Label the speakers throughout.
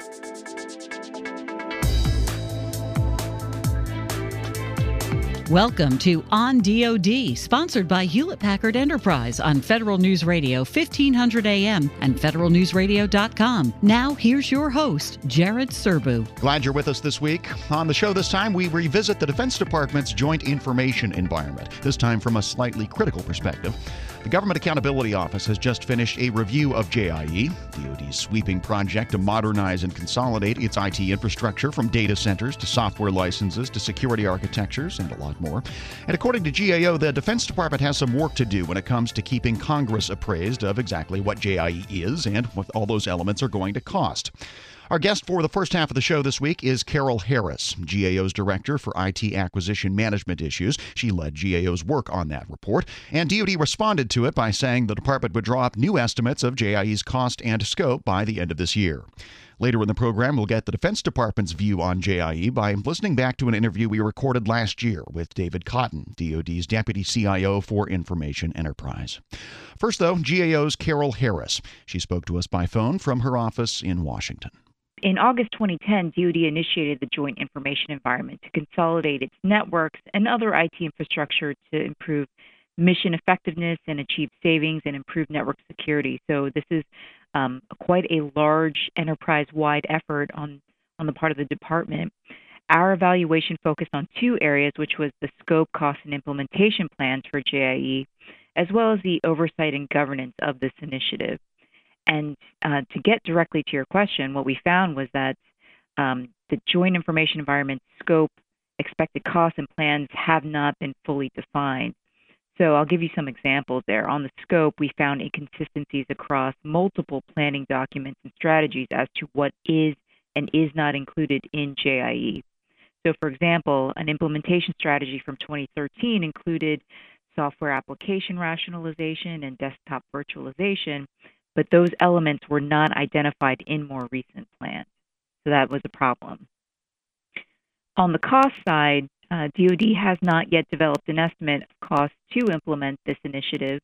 Speaker 1: Welcome to On DoD, sponsored by Hewlett-Packard Enterprise on Federal News Radio 1500 AM and federalnewsradio.com. Now, here's your host, Jared Serbu.
Speaker 2: Glad you're with us this week. On the show this time, we revisit the Defense Department's Joint Information Environment, this time from a slightly critical perspective. The Government Accountability Office has just finished a review of JIE, DoD's sweeping project to modernize and consolidate its IT infrastructure from data centers to software licenses to security architectures and a lot more. And according to GAO, the Defense Department has some work to do when it comes to keeping Congress appraised of exactly what JIE is and what all those elements are going to cost. Our guest for the first half of the show this week is Carol Harris, GAO's Director for IT Acquisition Management Issues. She led GAO's work on that report, and DoD responded to it by saying the department would draw up new estimates of JIE's cost and scope by the end of this year. Later in the program, we'll get the Defense Department's view on JIE by listening back to an interview we recorded last year with David Cotton, DoD's Deputy CIO for Information Enterprise. First, though, GAO's Carol Harris. She spoke to us by phone from her office in Washington.
Speaker 3: In August 2010, DoD initiated the Joint Information Environment to consolidate its networks and other IT infrastructure to improve mission effectiveness and achieve savings and improve network security. So this is quite a large enterprise-wide effort on the part of the department. Our evaluation focused on two areas, which was the scope, cost, and implementation plans for JIE, as well as the oversight and governance of this initiative. And to get directly to your question, what we found was that the Joint Information Environment scope, expected costs, and plans have not been fully defined. So I'll give you some examples there. On the scope, we found inconsistencies across multiple planning documents and strategies as to what is and is not included in JIE. So, for example, an implementation strategy from 2013 included software application rationalization and desktop virtualization, but those elements were not identified in more recent plans. So that was a problem. On the cost side, DoD has not yet developed an estimate of cost to implement this initiative.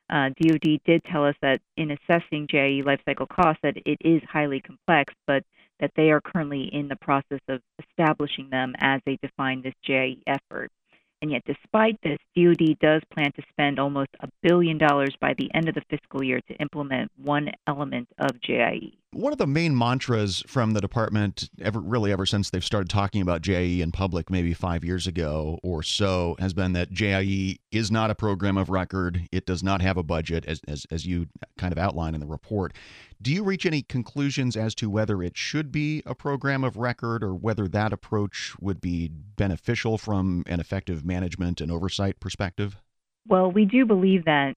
Speaker 3: DoD did tell us that in assessing JIE lifecycle costs that it is highly complex, but that they are currently in the process of establishing them as they define this JIE effort. And yet, despite this, DoD does plan to spend almost $1 billion by the end of the fiscal year to implement one element of JIE.
Speaker 2: One of the main mantras from the department, ever since they've started talking about JIE in public maybe 5 years ago or so, has been that JIE is not a program of record. It does not have a budget, as you kind of outline in the report. Do you reach any conclusions as to whether it should be a program of record or whether that approach would be beneficial from an effective management and oversight perspective?
Speaker 3: Well, we do believe that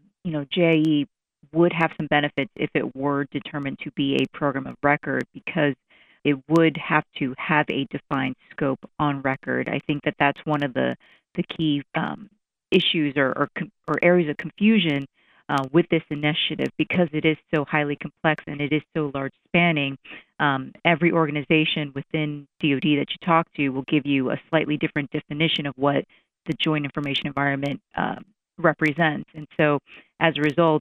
Speaker 3: JIE would have some benefits if it were determined to be a program of record, because it would have to have a defined scope on record. I think that that's one of the key issues or areas of confusion with this initiative, because it is so highly complex and it is so large spanning. Every organization within DoD that you talk to will give you a slightly different definition of what the Joint Information Environment represents. And so as a result,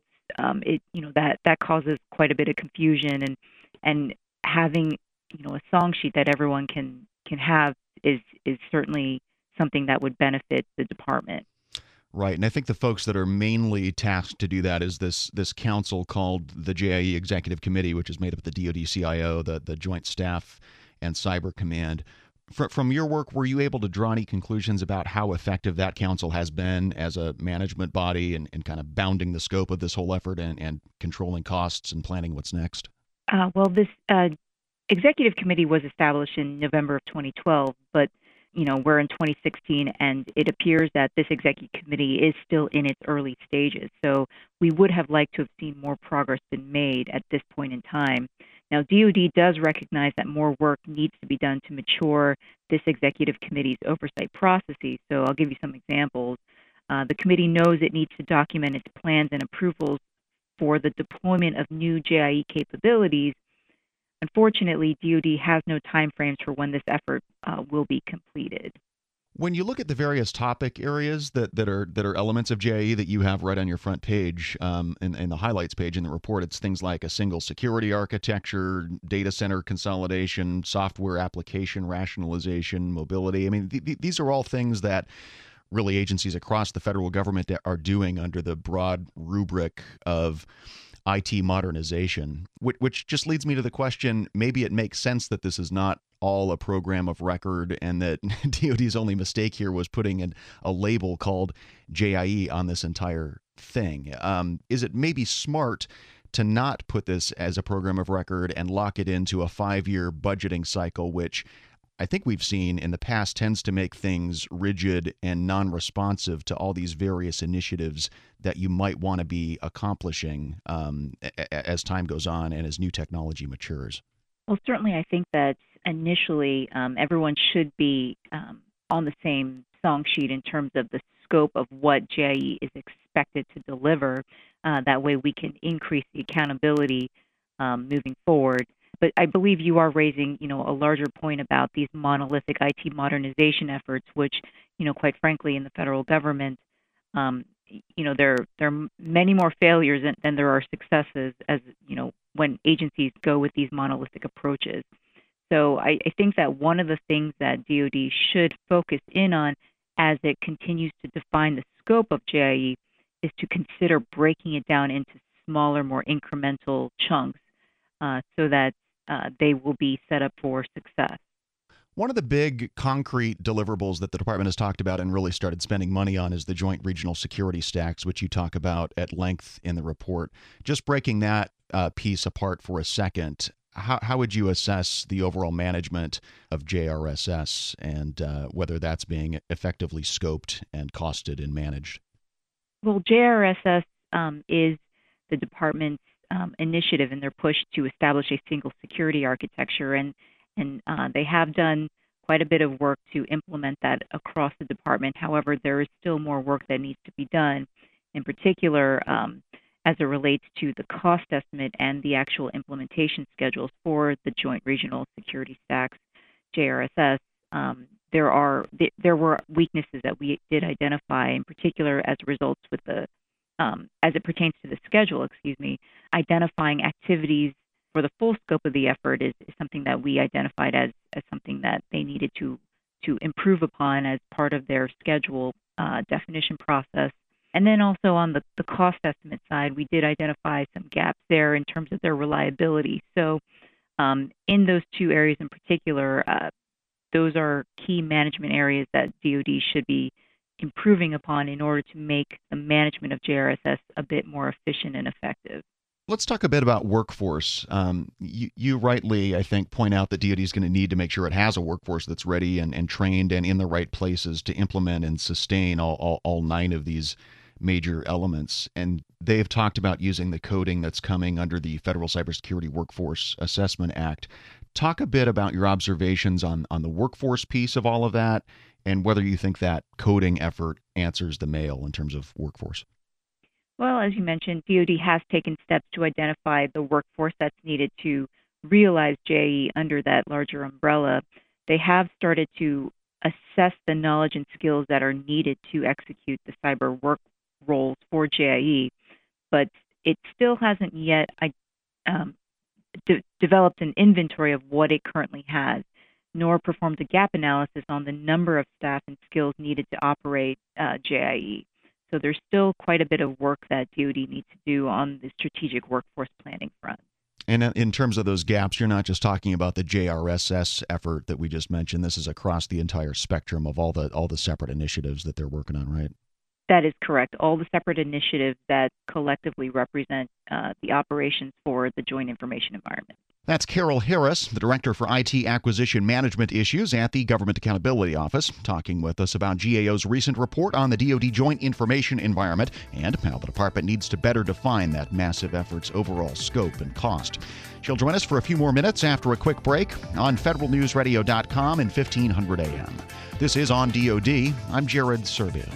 Speaker 3: that causes quite a bit of confusion, and having a song sheet that everyone can have is certainly something that would benefit the department.
Speaker 2: Right, and I think the folks that are mainly tasked to do that is this council called the JIE Executive Committee, which is made up of the DoD CIO, the Joint Staff, and Cyber Command. From your work, were you able to draw any conclusions about how effective that council has been as a management body and kind of bounding the scope of this whole effort and controlling costs and planning what's next?
Speaker 3: Well, this executive committee was established in November of 2012, but we're in 2016, and it appears that this executive committee is still in its early stages. So we would have liked to have seen more progress been made at this point in time. Now, DoD does recognize that more work needs to be done to mature this executive committee's oversight processes. So I'll give you some examples. The committee knows it needs to document its plans and approvals for the deployment of new JIE capabilities. Unfortunately, DoD has no timeframes for when this effort will be completed.
Speaker 2: When you look at the various topic areas that are elements of JIE that you have right on your front page, in the highlights page in the report, it's things like a single security architecture, data center consolidation, software application rationalization, mobility. I mean, these are all things that really agencies across the federal government are doing under the broad rubric of IT modernization, which just leads me to the question, maybe it makes sense that this is not all a program of record and that DoD's only mistake here was putting a label called JIE on this entire thing. Is it maybe smart to not put this as a program of record and lock it into a 5-year budgeting cycle, which I think we've seen in the past tends to make things rigid and non-responsive to all these various initiatives that you might want to be accomplishing as time goes on and as new technology matures?
Speaker 3: Well, certainly I think that initially everyone should be on the same song sheet in terms of the scope of what JIE is expected to deliver. That way we can increase the accountability moving forward. But I believe you are raising, a larger point about these monolithic IT modernization efforts, which, quite frankly, in the federal government, there are many more failures than there are successes, as when agencies go with these monolithic approaches. So I think that one of the things that DoD should focus in on as it continues to define the scope of JIE is to consider breaking it down into smaller, more incremental chunks so that they will be set up for success.
Speaker 2: One of the big concrete deliverables that the department has talked about and really started spending money on is the Joint Regional Security Stacks, which you talk about at length in the report. Just breaking that piece apart for a second, how would you assess the overall management of JRSS and whether that's being effectively scoped and costed and managed?
Speaker 3: Well, JRSS is the department's initiative in their push to establish a single security architecture, and they have done quite a bit of work to implement that across the department. However, there is still more work that needs to be done, in particular as it relates to the cost estimate and the actual implementation schedules for the Joint Regional Security Stacks, JRSS. There were weaknesses that we did identify, in particular as results with the as it pertains to the schedule, identifying activities for the full scope of the effort is something that we identified as something that they needed to improve upon as part of their schedule definition process. And then also on the cost estimate side, we did identify some gaps there in terms of their reliability. So in those two areas in particular, those are key management areas that DoD should be improving upon in order to make the management of JRSS a bit more efficient and effective.
Speaker 2: Let's talk a bit about workforce. You rightly, I think, point out that DoD is going to need to make sure it has a workforce that's ready and trained and in the right places to implement and sustain all 9 of these major elements. And they've talked about using the coding that's coming under the Federal Cybersecurity Workforce Assessment Act. Talk a bit about your observations on the workforce piece of all of that and whether you think that coding effort answers the mail in terms of workforce.
Speaker 3: Well, as you mentioned, DoD has taken steps to identify the workforce that's needed to realize JIE under that larger umbrella. They have started to assess the knowledge and skills that are needed to execute the cyber work roles for JIE, but it still hasn't yet developed an inventory of what it currently has, nor performed a gap analysis on the number of staff and skills needed to operate JIE. So there's still quite a bit of work that DoD needs to do on the strategic workforce planning front.
Speaker 2: And in terms of those gaps, you're not just talking about the JRSS effort that we just mentioned. This is across the entire spectrum of all the separate initiatives that they're working on, right?
Speaker 3: That is correct. All the separate initiatives that collectively represent the operations for the Joint Information Environment.
Speaker 2: That's Carol Harris, the Director for IT Acquisition Management Issues at the Government Accountability Office, talking with us about GAO's recent report on the DoD Joint Information Environment and how the department needs to better define that massive effort's overall scope and cost. She'll join us for a few more minutes after a quick break on federalnewsradio.com and 1500 AM. This is On DoD. I'm Jared Servio.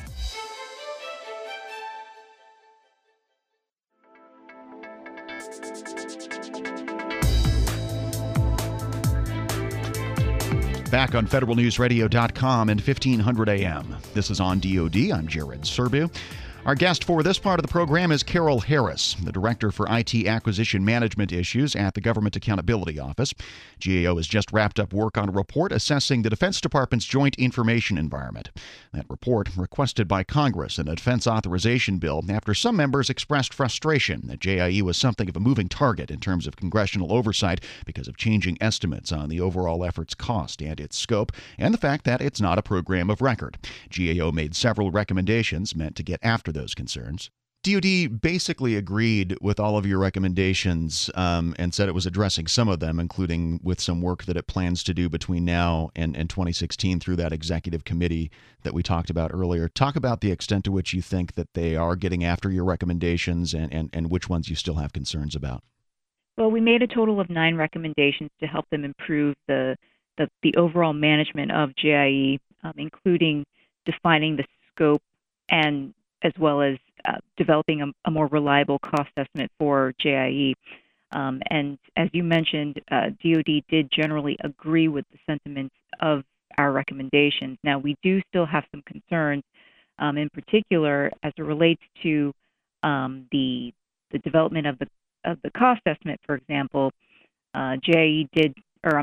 Speaker 2: Back on federalnewsradio.com and 1500 AM. This is On DoD. I'm Jared Serbu. Our guest for this part of the program is Carol Harris, the Director for IT Acquisition Management Issues at the Government Accountability Office. GAO has just wrapped up work on a report assessing the Defense Department's Joint Information Environment. That report, requested by Congress in a defense authorization bill after some members expressed frustration that JIE was something of a moving target in terms of congressional oversight because of changing estimates on the overall effort's cost and its scope, and the fact that it's not a program of record. GAO made several recommendations meant to get after those concerns. DoD basically agreed with all of your recommendations and said it was addressing some of them, including with some work that it plans to do between now and 2016 through that executive committee that we talked about earlier. Talk about the extent to which you think that they are getting after your recommendations and which ones you still have concerns about.
Speaker 3: Well, we made a total of 9 recommendations to help them improve the overall management of JIE, including defining the scope and as well as developing a more reliable cost estimate for JIE. And as you mentioned, DoD did generally agree with the sentiments of our recommendations. Now, we do still have some concerns, in particular as it relates to the development of the cost estimate. For example, DoD did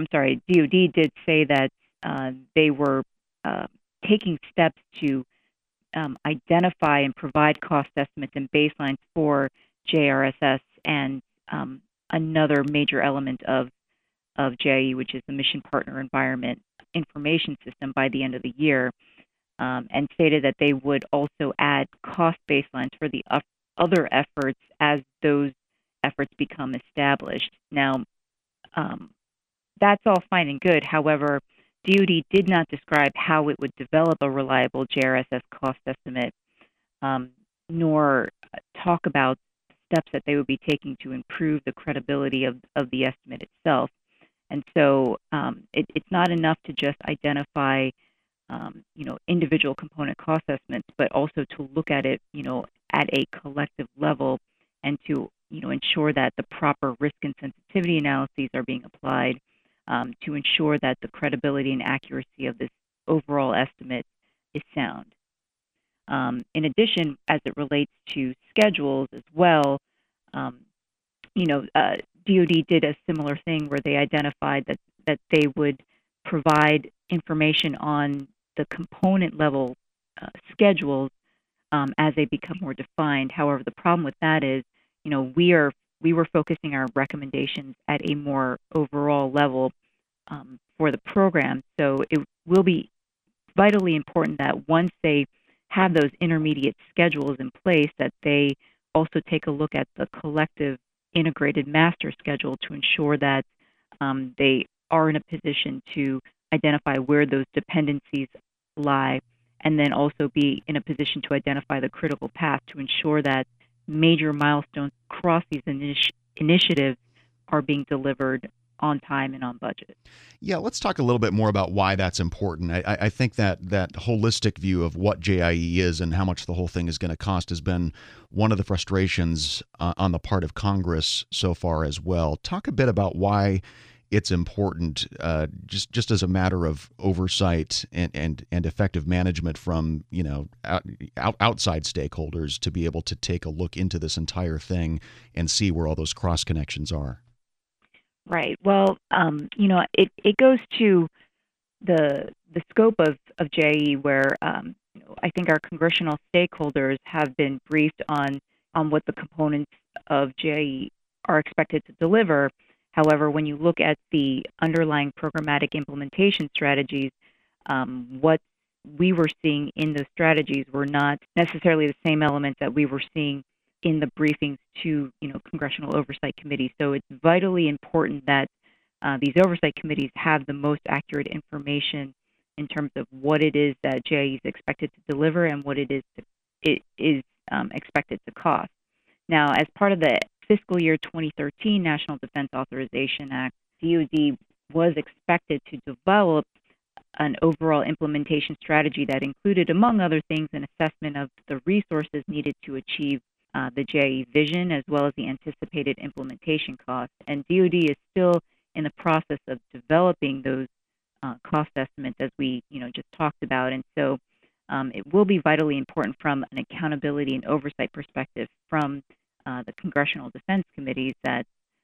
Speaker 3: say that they were taking steps to identify and provide cost estimates and baselines for JRSS and another major element of JIE, which is the Mission Partner Environment Information System, by the end of the year, and stated that they would also add cost baselines for the other efforts as those efforts become established. Now, that's all fine and good. However, DoD did not describe how it would develop a reliable JRSS cost estimate, nor talk about steps that they would be taking to improve the credibility of the estimate itself. And so it's not enough to just identify, individual component cost estimates, but also to look at it, at a collective level and to, ensure that the proper risk and sensitivity analyses are being applied to ensure that the credibility and accuracy of this overall estimate is sound. In addition, as it relates to schedules as well, DoD did a similar thing where they identified that they would provide information on the component level schedules as they become more defined. However, the problem with that is, we were focusing our recommendations at a more overall level for the program. So it will be vitally important that once they have those intermediate schedules in place, that they also take a look at the collective integrated master schedule to ensure that they are in a position to identify where those dependencies lie, and then also be in a position to identify the critical path to ensure that major milestones across these initiatives are being delivered on time and on budget.
Speaker 2: Yeah, let's talk a little bit more about why that's important. I think that holistic view of what JIE is and how much the whole thing is going to cost has been one of the frustrations on the part of Congress so far as well. Talk a bit about why it's important, just as a matter of oversight and effective management from outside stakeholders to be able to take a look into this entire thing and see where all those cross connections are.
Speaker 3: Right. Well, it goes to the scope of JIE, where I think our congressional stakeholders have been briefed on what the components of JIE are expected to deliver. However, when you look at the underlying programmatic implementation strategies, what we were seeing in those strategies were not necessarily the same elements that we were seeing in the briefings to congressional oversight committees. So it's vitally important that these oversight committees have the most accurate information in terms of what it is that JIE is expected to deliver and what it is expected to cost. Now, as part of the fiscal year 2013 National Defense Authorization Act, DoD was expected to develop an overall implementation strategy that included, among other things, an assessment of the resources needed to achieve the JIE vision, as well as the anticipated implementation costs. And DoD is still in the process of developing those cost estimates, as we just talked about. And so it will be vitally important from an accountability and oversight perspective from the Congressional Defense Committees that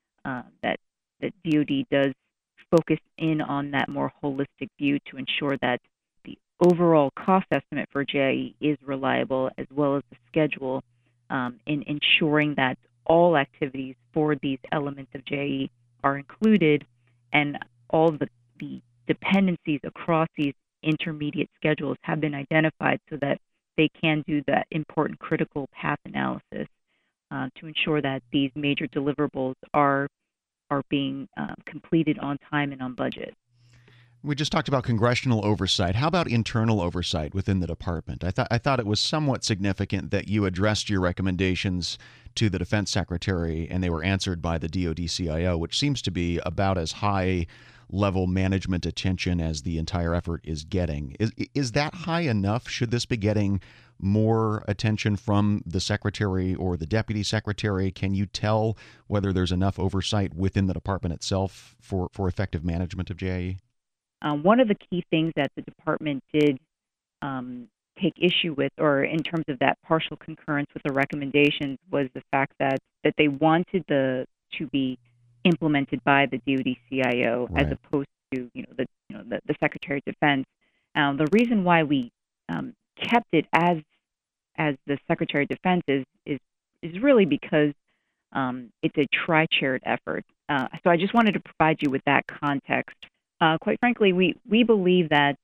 Speaker 3: DoD does focus in on that more holistic view to ensure that the overall cost estimate for JIE is reliable, as well as the schedule, in ensuring that all activities for these elements of JIE are included, and all the dependencies across these intermediate schedules have been identified so that they can do that important critical path analysis to ensure that these major deliverables are being completed on time and on budget.
Speaker 2: We just talked about congressional oversight. How about internal oversight within the department? I thought it was somewhat significant that you addressed your recommendations to the Defense Secretary and they were answered by the DoD CIO, which seems to be about as high level management attention as the entire effort is getting. Is that high enough? Should this be getting more attention from the Secretary or the Deputy Secretary? Can you tell whether there's enough oversight within the department itself for effective management of JIE?
Speaker 3: One of the key things that the department did take issue with, or in terms of that partial concurrence with the recommendations, was the fact that they wanted to be implemented by the DoD CIO, right, as opposed to the Secretary of Defense. The reason why we kept it as the Secretary of Defense is really because it's a tri-chaired effort. So I just wanted to provide you with that context. Quite frankly, we believe that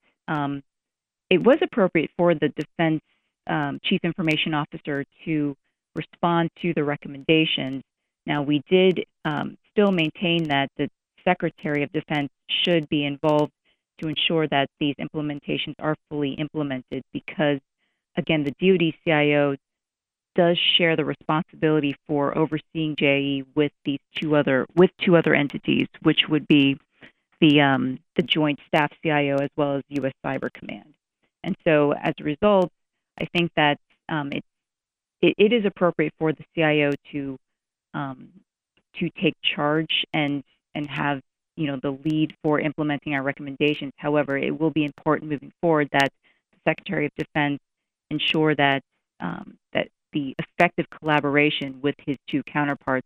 Speaker 3: it was appropriate for the Defense Chief Information Officer to respond to the recommendations. Now, we did still maintain that the Secretary of Defense should be involved to ensure that these implementations are fully implemented because, again, the DoD CIO does share the responsibility for overseeing JIE with two other entities, which would be the Joint Staff CIO as well as U.S. Cyber Command. And so, as a result, I think that it is appropriate for the CIO to take charge and have the lead for implementing our recommendations. However, it will be important moving forward that the Secretary of Defense ensure that that the effective collaboration with his two counterparts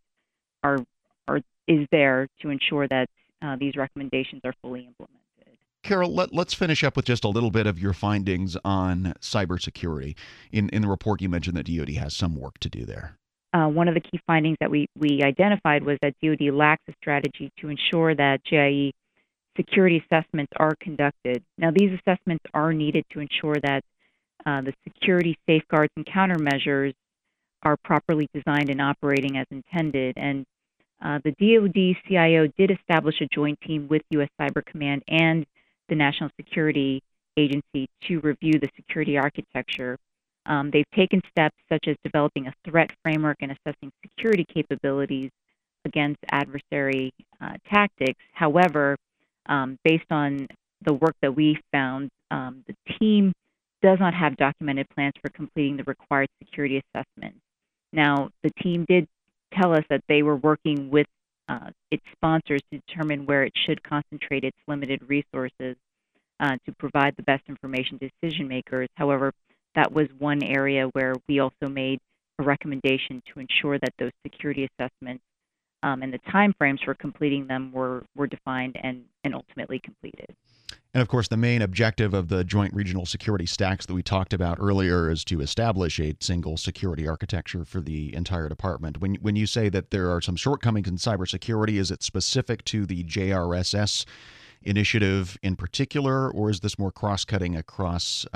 Speaker 3: is there to ensure that these recommendations are fully implemented.
Speaker 2: Carol, let's finish up with just a little bit of your findings on cybersecurity. In the report, you mentioned that DoD has some work to do there.
Speaker 3: One of the key findings that we identified was that DoD lacks a strategy to ensure that JIE security assessments are conducted. Now, these assessments are needed to ensure that the security safeguards and countermeasures are properly designed and operating as intended. And the DoD CIO did establish a joint team with U.S. Cyber Command and the National Security Agency to review the security architecture. They've taken steps such as developing a threat framework and assessing security capabilities against adversary tactics. However, based on the work that we found, the team does not have documented plans for completing the required security assessment. Now, the team did tell us that they were working with its sponsors to determine where it should concentrate its limited resources to provide the best information to decision makers. However, that was one area where we also made a recommendation to ensure that those security assessments and the timeframes for completing them were defined and ultimately completed.
Speaker 2: And of course, the main objective of the Joint Regional Security Stacks that we talked about earlier is to establish a single security architecture for the entire department. When you say that there are some shortcomings in cybersecurity, is it specific to the JRSS initiative in particular, or is this more cross-cutting across,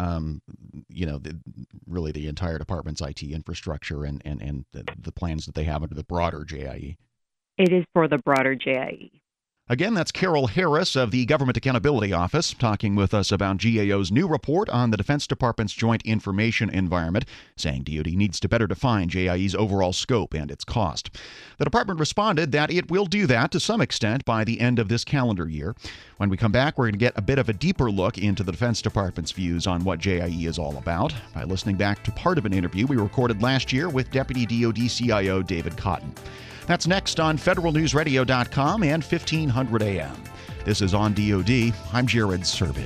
Speaker 2: really the entire department's IT infrastructure and the plans that they have under the broader JIE?
Speaker 3: It is for the broader JIE.
Speaker 2: Again, that's Carol Harris of the Government Accountability Office talking with us about GAO's new report on the Defense Department's Joint Information Environment, saying DoD needs to better define JIE's overall scope and its cost. The department responded that it will do that to some extent by the end of this calendar year. When we come back, we're going to get a bit of a deeper look into the Defense Department's views on what JIE is all about by listening back to part of an interview we recorded last year with Deputy DoD CIO David Cotton. That's next on federalnewsradio.com and 1500 AM. This is On DoD. I'm Jared Serbu.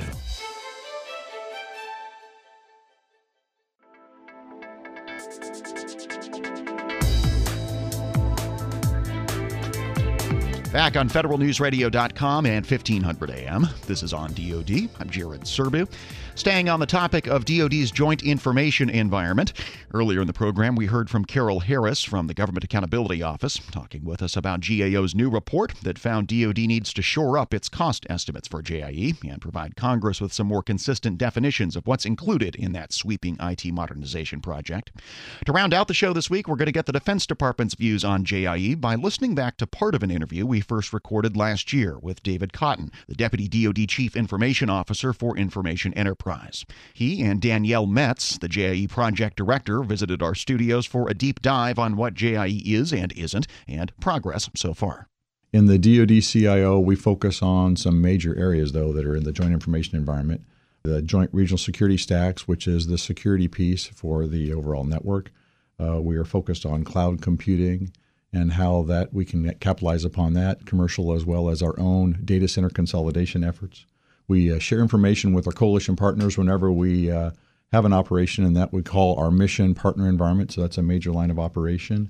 Speaker 2: Back on federalnewsradio.com and 1500 AM. This is On DoD. I'm Jared Serbu. Staying on the topic of DoD's Joint Information Environment, earlier in the program we heard from Carol Harris from the Government Accountability Office talking with us about GAO's new report that found DoD needs to shore up its cost estimates for JIE and provide Congress with some more consistent definitions of what's included in that sweeping IT modernization project. To round out the show this week, we're going to get the Defense Department's views on JIE by listening back to part of an interview we first recorded last year with David Cotton, the Deputy DoD Chief Information Officer for Information Enterprise. He and Danielle Metz, the JIE Project Director, visited our studios for a deep dive on what JIE is and isn't, and progress so far.
Speaker 4: In the DoD CIO, we focus on some major areas, though, that are in the Joint Information Environment. The Joint Regional Security Stacks, which is the security piece for the overall network. We are focused on cloud computing and how that we can capitalize upon that, commercial as well as our own data center consolidation efforts. We share information with our coalition partners whenever we have an operation in that we call our mission partner environment, so that's a major line of operation.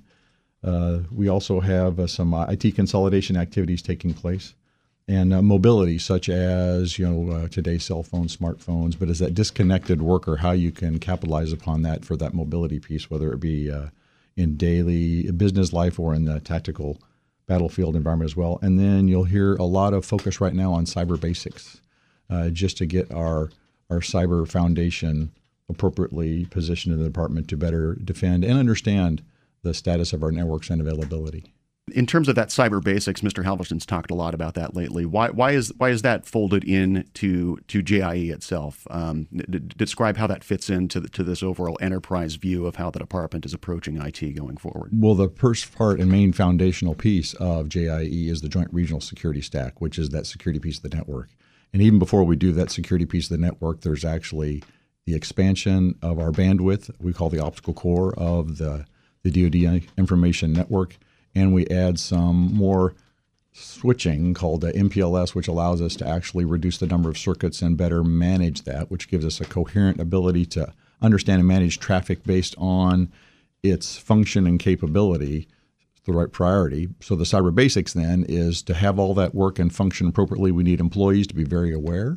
Speaker 4: We also have some IT consolidation activities taking place, and mobility, such as today's cell phones, smartphones, but as that disconnected worker, how you can capitalize upon that for that mobility piece, whether it be in daily business life or in the tactical battlefield environment as well. And then you'll hear a lot of focus right now on cyber basics, just to get our cyber foundation appropriately positioned in the department to better defend and understand the status of our networks and availability.
Speaker 2: In terms of that cyber basics, Mr. Halverson's talked a lot about that lately. Why is that folded into JIE itself? Describe how that fits into this overall enterprise view of how the department is approaching IT going forward.
Speaker 4: Well, the first part and main foundational piece of JIE is the Joint Regional Security Stack, which is that security piece of the network. And even before we do that security piece of the network, there's actually the expansion of our bandwidth, we call the optical core of the DoD information network. And we add some more switching called MPLS, which allows us to actually reduce the number of circuits and better manage that, which gives us a coherent ability to understand and manage traffic based on its function and capability, the right priority. So the cyber basics then is to have all that work and function appropriately. We need employees to be very aware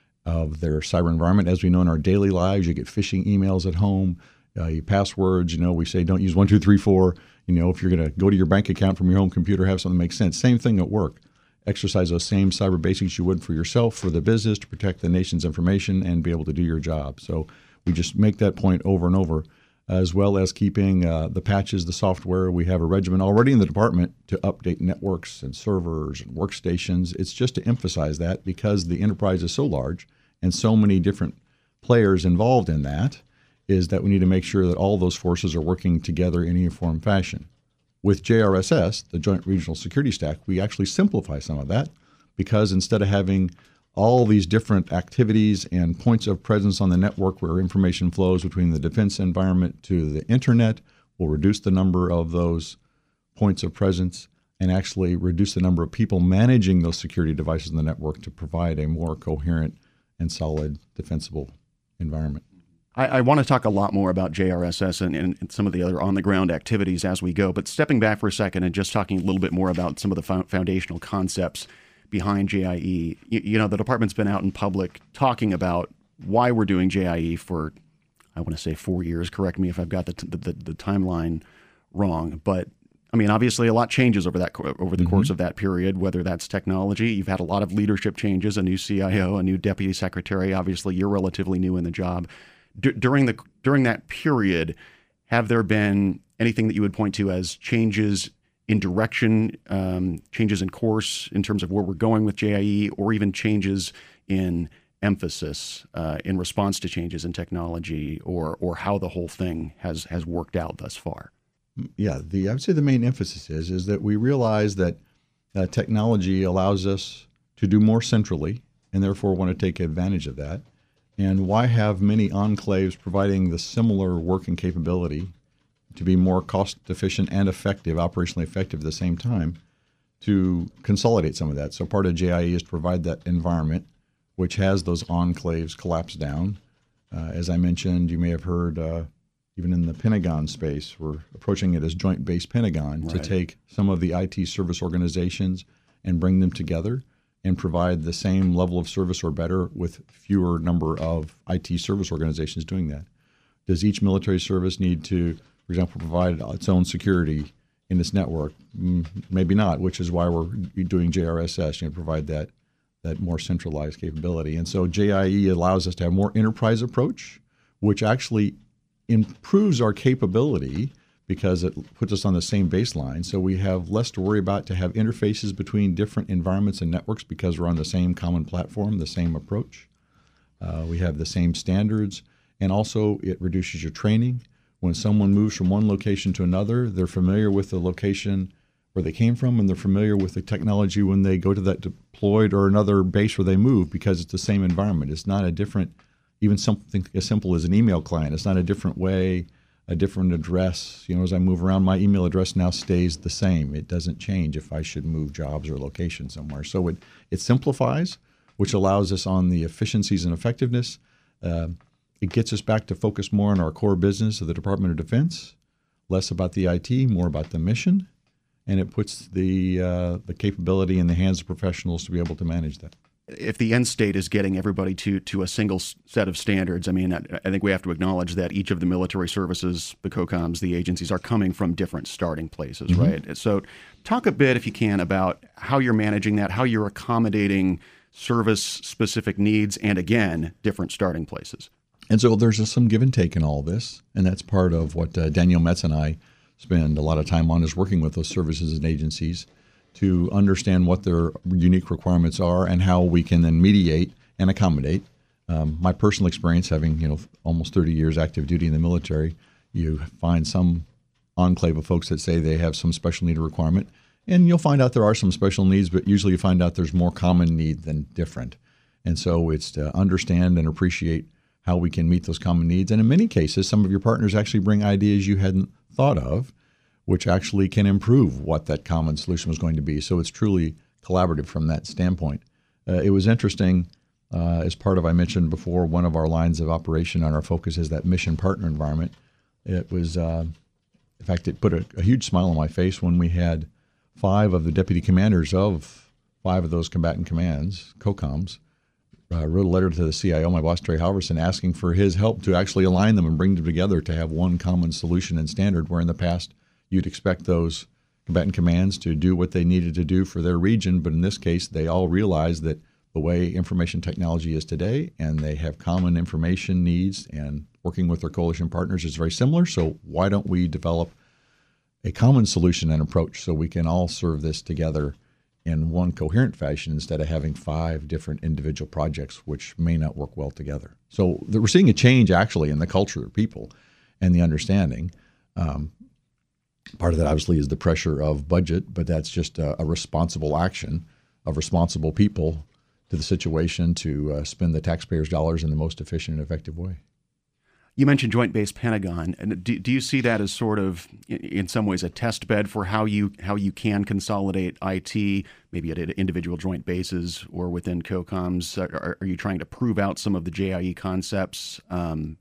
Speaker 4: of their cyber environment. As we know in our daily lives, you get phishing emails at home, your passwords, we say don't use 1, 2, 3, 4. If you're going to go to your bank account from your home computer, have something that makes sense. Same thing at work. Exercise those same cyber basics you would for yourself, for the business, to protect the nation's information and be able to do your job. So we just make that point over and over, as well as keeping the patches, the software. We have a regimen already in the department to update networks and servers and workstations. It's just to emphasize that because the enterprise is so large and so many different players involved in that, is that we need to make sure that all those forces are working together in a uniform fashion. With JRSS, the Joint Regional Security Stack, we actually simplify some of that because instead of having all these different activities and points of presence on the network where information flows between the defense environment to the internet, we'll reduce the number of those points of presence and actually reduce the number of people managing those security devices in the network to provide a more coherent and solid defensible environment.
Speaker 2: I want to talk a lot more about JRSS and some of the other on-the-ground activities as we go, but stepping back for a second and just talking a little bit more about some of the foundational concepts behind JIE. The department's been out in public talking about why we're doing JIE for, I want to say 4 years. Correct me if I've got the timeline wrong, but obviously a lot changes over the course of that period, whether that's technology. You've had a lot of leadership changes, a new CIO, a new deputy secretary. Obviously, you're relatively new in the job. During that period, have there been anything that you would point to as changes in direction, changes in course in terms of where we're going with JIE, or even changes in emphasis in response to changes in technology, or how the whole thing has worked out thus far?
Speaker 4: Yeah, I would say the main emphasis is that we realize that technology allows us to do more centrally, and therefore want to take advantage of that. And why have many enclaves providing the similar working capability to be more cost efficient and effective, operationally effective at the same time? to consolidate some of that. So part of JIE is to provide that environment which has those enclaves collapse down. As I mentioned, you may have heard even in the Pentagon space, we're approaching it as Joint Base Pentagon to take some of the IT service organizations and bring them together and provide the same level of service or better with fewer number of IT service organizations doing that. Does each military service need to, for example, provide its own security in its network? Maybe not, which is why we're doing JRSS, provide that more centralized capability. And so JIE allows us to have more enterprise approach, which actually improves our capability because it puts us on the same baseline. So we have less to worry about to have interfaces between different environments and networks because we're on the same common platform, the same approach. We have the same standards, and also it reduces your training. When someone moves from one location to another, they're familiar with the location where they came from, and they're familiar with the technology when they go to that deployed or another base where they move because it's the same environment. It's not a different, even something as simple as an email client. It's not a different way, a different address. As I move around, my email address now stays the same. It doesn't change if I should move jobs or location somewhere. So it simplifies, which allows us on the efficiencies and effectiveness. It gets us back to focus more on our core business of the Department of Defense, less about the IT, more about the mission. And it puts the capability in the hands of professionals to be able to manage that.
Speaker 5: If the end state is getting everybody to a single set of standards, I think we have to acknowledge that each of the military services, the COCOMs, the agencies, are coming from different starting places, right? So talk a bit, if you can, about how you're managing that, how you're accommodating service-specific needs, and again, different starting places.
Speaker 4: And so there's some give and take in all this, and that's part of what Danielle Metz and I spend a lot of time on, is working with those services and agencies to understand what their unique requirements are and how we can then mediate and accommodate. My personal experience, having almost 30 years active duty in the military, you find some enclave of folks that say they have some special need or requirement, and you'll find out there are some special needs, but usually you find out there's more common need than different. And so it's to understand and appreciate how we can meet those common needs. And in many cases, some of your partners actually bring ideas you hadn't thought of, which actually can improve what that common solution was going to be. So it's truly collaborative from that standpoint. It was interesting, as part of, I mentioned before, one of our lines of operation on our focus is that mission partner environment. It was, in fact, it put a huge smile on my face when we had 5 of the deputy commanders of 5 of those combatant commands, COCOMs, wrote a letter to the CIO, my boss, Trey Halverson, asking for his help to actually align them and bring them together to have one common solution and standard, where in the past you'd expect those combatant commands to do what they needed to do for their region. But in this case, they all realized that the way information technology is today, and they have common information needs, and working with their coalition partners is very similar. So why don't we develop a common solution and approach so we can all serve this together in one coherent fashion instead of having 5 different individual projects which may not work well together. So we're seeing a change actually in the culture of people and the understanding. Part of that obviously is the pressure of budget, but that's just a responsible action of responsible people to the situation to spend the taxpayers' dollars in the most efficient and effective way.
Speaker 5: You mentioned Joint Base Pentagon, and do you see that as sort of, in some ways, a test bed for how you can consolidate IT, maybe at individual joint bases or within COCOMs? Are you trying to prove out some of the JIE concepts, within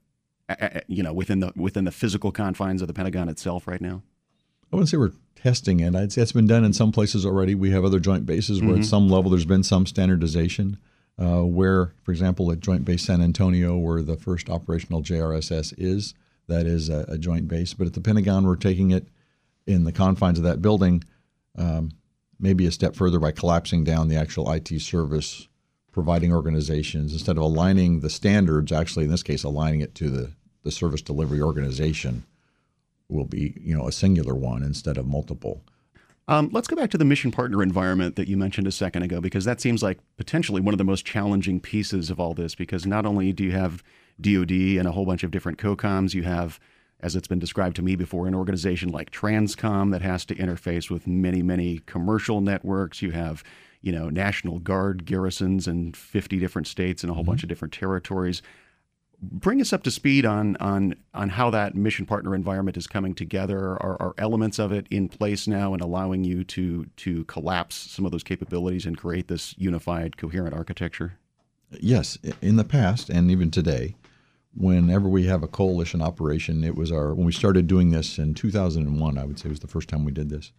Speaker 5: the physical confines of the Pentagon itself right now?
Speaker 4: I wouldn't say we're testing it. I'd say it's been done in some places already. We have other joint bases where at some level there's been some standardization. Where, for example, at Joint Base San Antonio, where the first operational JRSS is, that is a joint base. But at the Pentagon, we're taking it in the confines of that building maybe a step further by collapsing down the actual IT service providing organizations. Instead of aligning the standards, actually in this case aligning it to the service delivery organization will be a singular one instead of multiple.
Speaker 5: Let's go back to the mission partner environment that you mentioned a second ago, because that seems like potentially one of the most challenging pieces of all this, because not only do you have DoD and a whole bunch of different COCOMs, you have, as it's been described to me before, an organization like Transcom that has to interface with many, many commercial networks. You have, National Guard garrisons in 50 different states and a whole bunch of different territories. Bring us up to speed on how that mission partner environment is coming together. Are elements of it in place now and allowing you to collapse some of those capabilities and create this unified, coherent architecture?
Speaker 4: Yes, in the past and even today, whenever we have a coalition operation, when we started doing this in 2001, I would say was the first time we did this.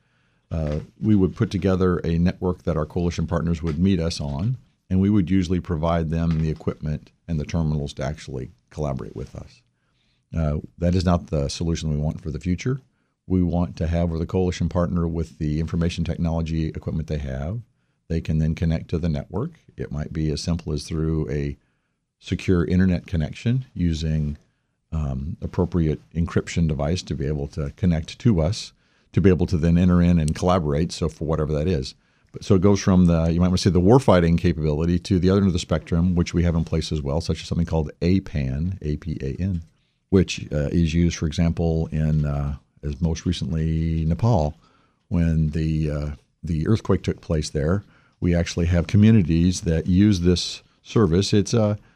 Speaker 4: We would put together a network that our coalition partners would meet us on, and we would usually provide them the equipment and the terminals to actually collaborate with us. That is not the solution we want for the future. We want to have where the coalition partner with the information technology equipment they have, they can then connect to the network. It might be as simple as through a secure internet connection using appropriate encryption device to be able to connect to us, to be able to then enter in and collaborate, so for whatever that is. So it goes from you might want to say the warfighting capability to the other end of the spectrum, which we have in place as well, such as something called APAN, A-P-A-N, which is used, for example, in, as most recently, Nepal. When the earthquake took place there, we actually have communities that use this service. It's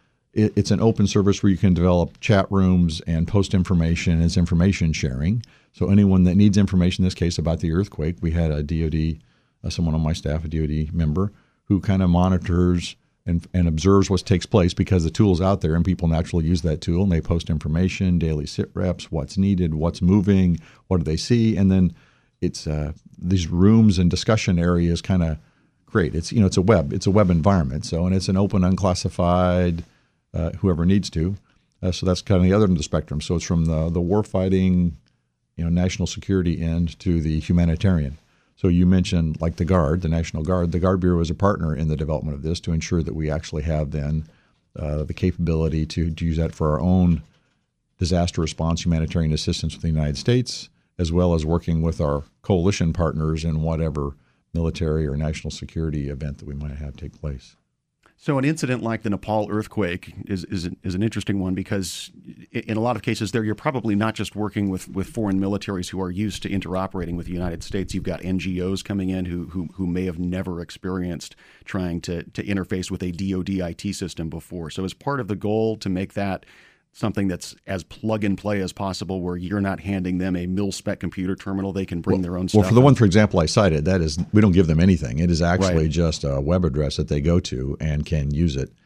Speaker 4: an open service where you can develop chat rooms and post information. It's information sharing. So anyone that needs information, in this case about the earthquake, we had a DOD, someone on my staff, a DOD member, who kind of monitors and observes what takes place because the tool's out there and people naturally use that tool and they post information, daily sit reps, what's needed, what's moving, what do they see, and then it's these rooms and discussion areas kind of create. It's a web environment. So and it's an open, unclassified. Whoever needs to. So that's kind of the other end of the spectrum. So it's from the warfighting, national security end to the humanitarian. So you mentioned like the Guard, the National Guard. The Guard Bureau is a partner in the development of this to ensure that we actually have then the capability to use that for our own disaster response, humanitarian assistance with the United States, as well as working with our coalition partners in whatever military or national security event that we might have take place.
Speaker 5: So an incident like the Nepal earthquake is an interesting one because in a lot of cases there you're probably not just working with foreign militaries who are used to interoperating with the United States. You've got NGOs coming in who may have never experienced trying to interface with a DoD IT system before. So is part of the goal to make that something that's as plug and play as possible, where you're not handing them a mil-spec computer terminal, they can bring their own stuff?
Speaker 4: Well, for the one, for example, I cited, that is, we don't give them anything. It is actually just a web address that they go to and can use it.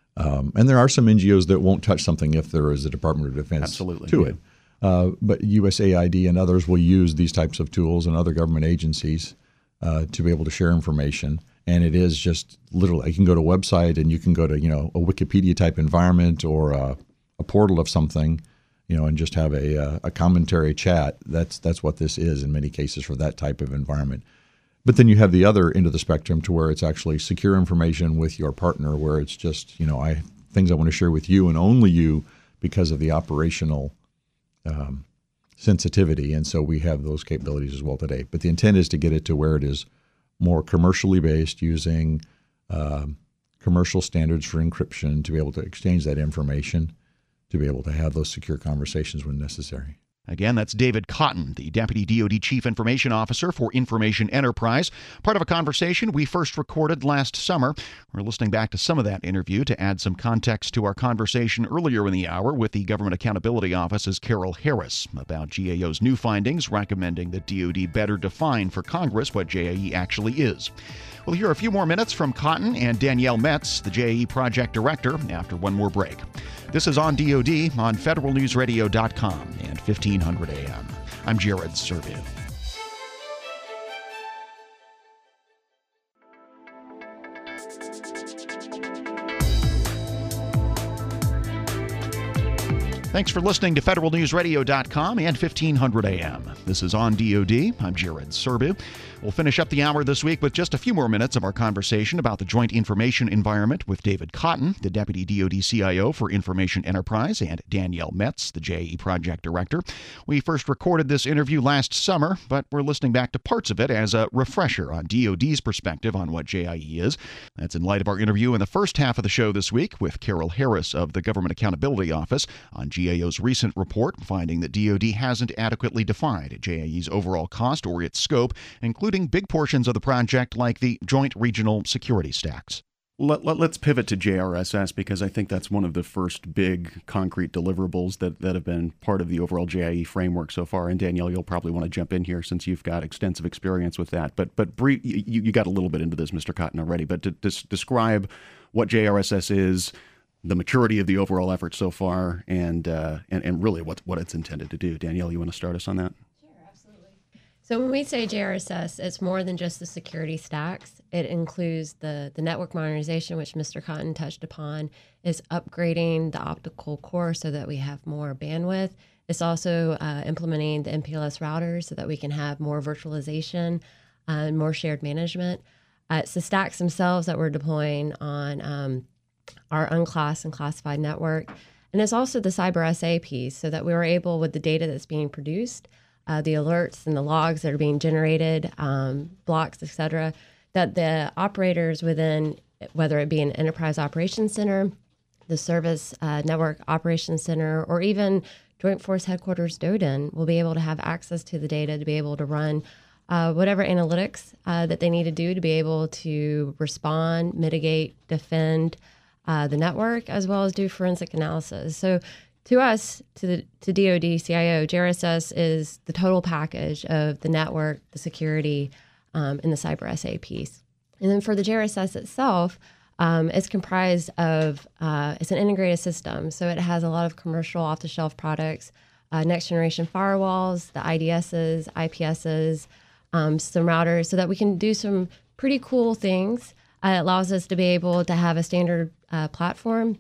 Speaker 4: And there are some NGOs that won't touch something if there is a Department of Defense to it. But USAID and others will use these types of tools and other government agencies to be able to share information. And it is just literally, you can go to a website and you can go to, a Wikipedia type environment or a portal of something, and just have a commentary chat. That's what this is in many cases for that type of environment. But then you have the other end of the spectrum to where it's actually secure information with your partner, where it's just, things I want to share with you and only you because of the operational sensitivity. And so we have those capabilities as well today. But the intent is to get it to where it is more commercially based, using commercial standards for encryption to be able to exchange that information, to be able to have those secure conversations when necessary.
Speaker 2: Again, that's David Cotton, the Deputy DoD Chief Information Officer for Information Enterprise, part of a conversation we first recorded last summer. We're listening back to some of that interview to add some context to our conversation earlier in the hour with the Government Accountability Office's Carol Harris about GAO's new findings, recommending that DoD better define for Congress what JAE actually is. We'll hear a few more minutes from Cotton and Danielle Metz, the JAE Project Director, after one more break. This is On DoD on federalnewsradio.com and 1500 AM. I'm Jared Serbu. Thanks for listening to federalnewsradio.com and 1500 AM. This is On DoD. I'm Jared Serbu. We'll finish up the hour this week with just a few more minutes of our conversation about the Joint Information Environment with David Cotton, the Deputy DoD CIO for Information Enterprise, and Danielle Metz, the JAE Project Director. We first recorded this interview last summer, but we're listening back to parts of it as a refresher on DoD's perspective on what JAE is. That's in light of our interview in the first half of the show this week with Carol Harris of the Government Accountability Office on GAO's recent report finding that DoD hasn't adequately defined JAE's overall cost or its scope, including big portions of the project like the Joint Regional Security Stacks.
Speaker 5: Let's pivot to JRSS, because I think that's one of the first big concrete deliverables that have been part of the overall JIE framework so far. And Danielle, you'll probably want to jump in here since you've got extensive experience with that. But you got a little bit into this, Mr. Cotton, already. But to describe what JRSS is, the maturity of the overall effort so far, and really what it's intended to do. Danielle, you want to start us on that?
Speaker 6: So when we say JRSS, it's more than just the security stacks. It includes the network modernization, which Mr. Cotton touched upon, is upgrading the optical core so that we have more bandwidth. It's also implementing the MPLS routers so that we can have more virtualization and more shared management. It's the stacks themselves that we're deploying on our unclassed and classified network. And it's also the CyberSA piece so that we were able, with the data that's being produced, the alerts and the logs that are being generated, blocks, et cetera, that the operators within, whether it be an enterprise operations center, the service network operations center, or even Joint Force Headquarters DODIN, will be able to have access to the data to be able to run whatever analytics that they need to do to be able to respond, mitigate, defend the network, as well as do forensic analysis. So to us, to DoD, CIO, JRSS is the total package of the network, the security, and the CyberSA piece. And then for the JRSS itself, it's comprised of, it's an integrated system. So it has a lot of commercial off-the-shelf products, next generation firewalls, the IDSs, IPSs, some routers, so that we can do some pretty cool things. It allows us to be able to have a standard platform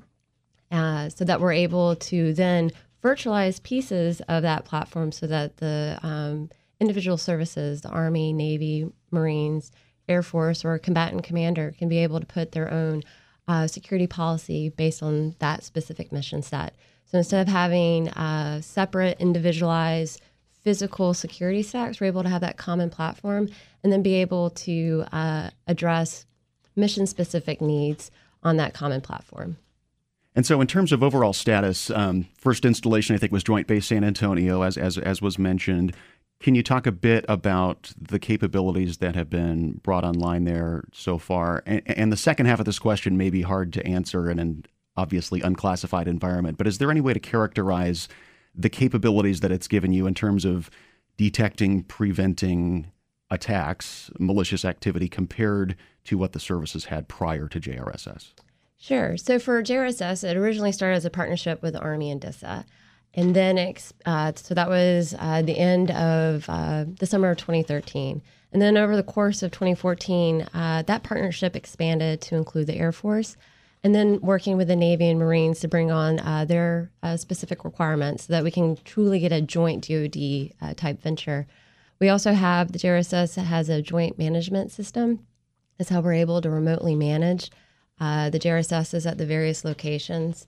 Speaker 6: so that we're able to then virtualize pieces of that platform so that the individual services, the Army, Navy, Marines, Air Force, or combatant commander can be able to put their own security policy based on that specific mission set. So instead of having separate, individualized physical security stacks, we're able to have that common platform and then be able to address mission-specific needs on that common platform.
Speaker 5: And so in terms of overall status, first installation, I think, was Joint Base San Antonio, as was mentioned. Can you talk a bit about the capabilities that have been brought online there so far? And the second half of this question may be hard to answer in an obviously unclassified environment, but is there any way to characterize the capabilities that it's given you in terms of detecting, preventing attacks, malicious activity, compared to what the services had prior to JRSS?
Speaker 6: Sure. So for JRSS, it originally started as a partnership with the Army and DISA. And then, so that was the end of the summer of 2013. And then over the course of 2014, that partnership expanded to include the Air Force, and then working with the Navy and Marines to bring on their specific requirements so that we can truly get a joint DoD type venture. We also have, the JRSS has a joint management system. That's how we're able to remotely manage the JRSSs at the various locations.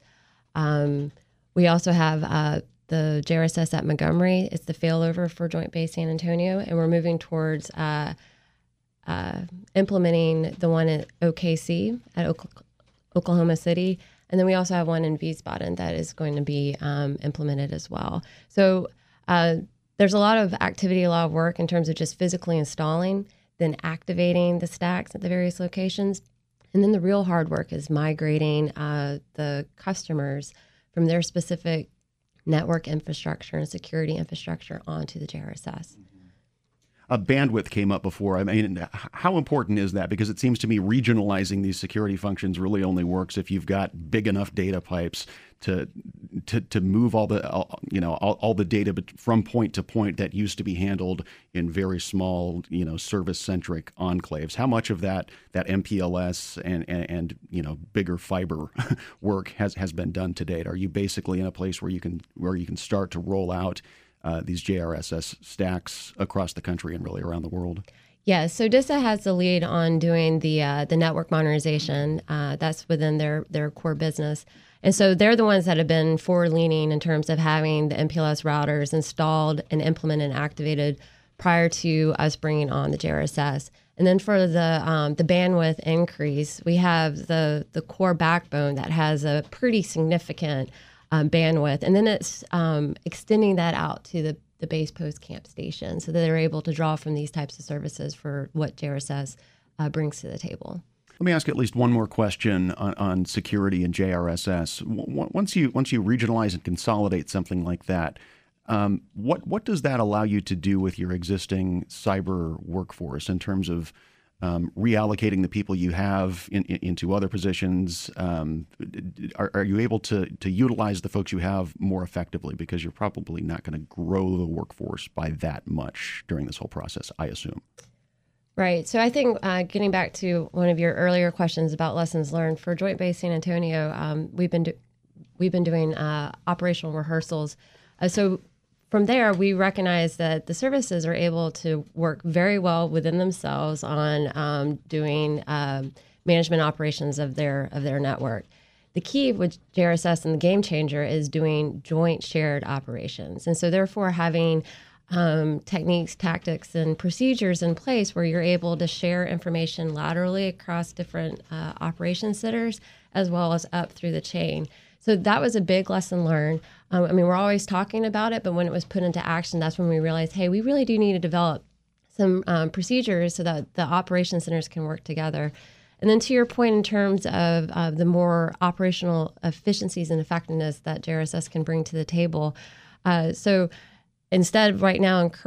Speaker 6: We also have the JRSS at Montgomery. It's the failover for Joint Base San Antonio, and we're moving towards implementing the one at OKC at Oklahoma City. And then we also have one in Wiesbaden that is going to be implemented as well. So there's a lot of activity, a lot of work in terms of just physically installing, then activating the stacks at the various locations. And then the real hard work is migrating the customers from their specific network infrastructure and security infrastructure onto the JRSS.
Speaker 5: Bandwidth came up before. I mean, how important is that? Because it seems to me regionalizing these security functions really only works if you've got big enough data pipes to move all the data from point to point that used to be handled in very small, service-centric enclaves. How much of that MPLS and bigger fiber work has been done to date? Are you basically in a place where you can start to roll out these JRSS stacks across the country and really around the world?
Speaker 6: Yeah, so DISA has the lead on doing the network modernization. That's within their core business. And so they're the ones that have been forward-leaning in terms of having the MPLS routers installed and implemented and activated prior to us bringing on the JRSS. And then for the bandwidth increase, we have the core backbone that has a pretty significant bandwidth. And then it's extending that out to the base post camp station so that they're able to draw from these types of services for what JRSS brings to the table.
Speaker 5: Let me ask at least one more question on security and JRSS. Once you regionalize and consolidate something like that, what does that allow you to do with your existing cyber workforce in terms of reallocating the people you have into other positions? Are you able to utilize the folks you have more effectively? Because you're probably not going to grow the workforce by that much during this whole process, I assume.
Speaker 6: Right. So I think getting back to one of your earlier questions about lessons learned for Joint Base San Antonio, we've been doing operational rehearsals. So from there, we recognize that the services are able to work very well within themselves on doing management operations of their network. The key with JRSS and the game changer is doing joint shared operations, and so therefore having techniques, tactics, and procedures in place where you're able to share information laterally across different operation centers as well as up through the chain. So that was a big lesson learned. We're always talking about it, but when it was put into action, that's when we realized, hey, we really do need to develop some procedures so that the operation centers can work together. And then to your point in terms of the more operational efficiencies and effectiveness that JRSS can bring to the table. So instead, right now in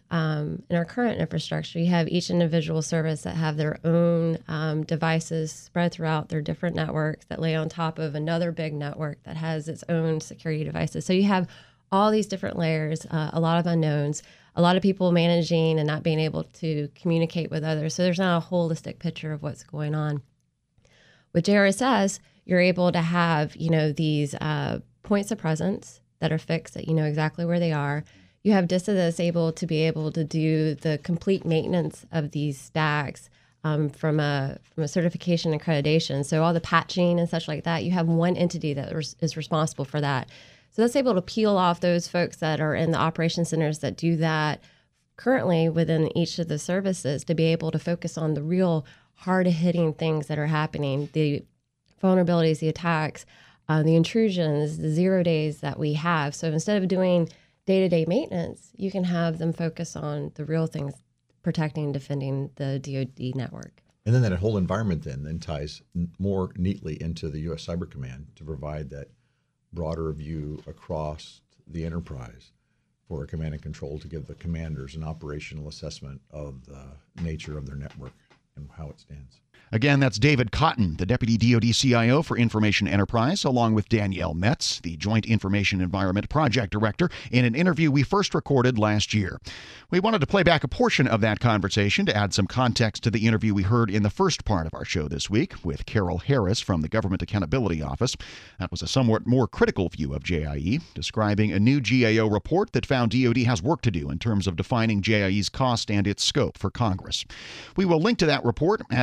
Speaker 6: our current infrastructure, you have each individual service that have their own devices spread throughout their different networks that lay on top of another big network that has its own security devices. So you have all these different layers, a lot of unknowns, a lot of people managing and not being able to communicate with others. So there's not a holistic picture of what's going on. With JRSS, you're able to have, these points of presence that are fixed, that you know exactly where they are. You have DISA that's able to do the complete maintenance of these stacks from a certification and accreditation. So all the patching and such like that, you have one entity that is responsible for that. So that's able to peel off those folks that are in the operation centers that do that currently within each of the services to be able to focus on the real hard-hitting things that are happening, the vulnerabilities, the attacks, the intrusions, the 0 days that we have. So instead of doing day-to-day maintenance, you can have them focus on the real things, protecting and defending the DoD network.
Speaker 4: And then that whole environment then ties more neatly into the U.S. Cyber Command to provide that broader view across the enterprise for a command and control to give the commanders an operational assessment of the nature of their network and how it stands.
Speaker 2: Again, that's David Cotton, the Deputy DoD CIO for Information Enterprise, along with Danielle Metz, the Joint Information Environment Project Director, in an interview we first recorded last year. We wanted to play back a portion of that conversation to add some context to the interview we heard in the first part of our show this week with Carol Harris from the Government Accountability Office. That was a somewhat more critical view of JIE, describing a new GAO report that found DoD has work to do in terms of defining JIE's cost and its scope for Congress. We will link to that report at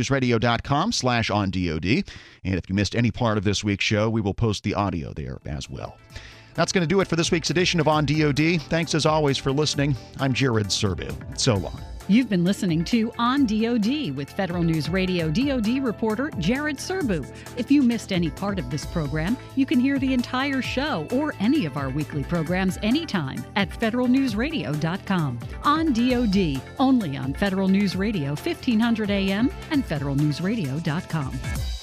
Speaker 2: federalnewsradio.com/ondod. And if you missed any part of this week's show, we will post the audio there as well. That's going to do it for this week's edition of On DoD. Thanks as always for listening. I'm Jared Serbu. So long.
Speaker 1: You've been listening to On DoD with Federal News Radio DoD reporter Jared Serbu. If you missed any part of this program, you can hear the entire show or any of our weekly programs anytime at federalnewsradio.com. On DoD, only on Federal News Radio 1500 AM and federalnewsradio.com.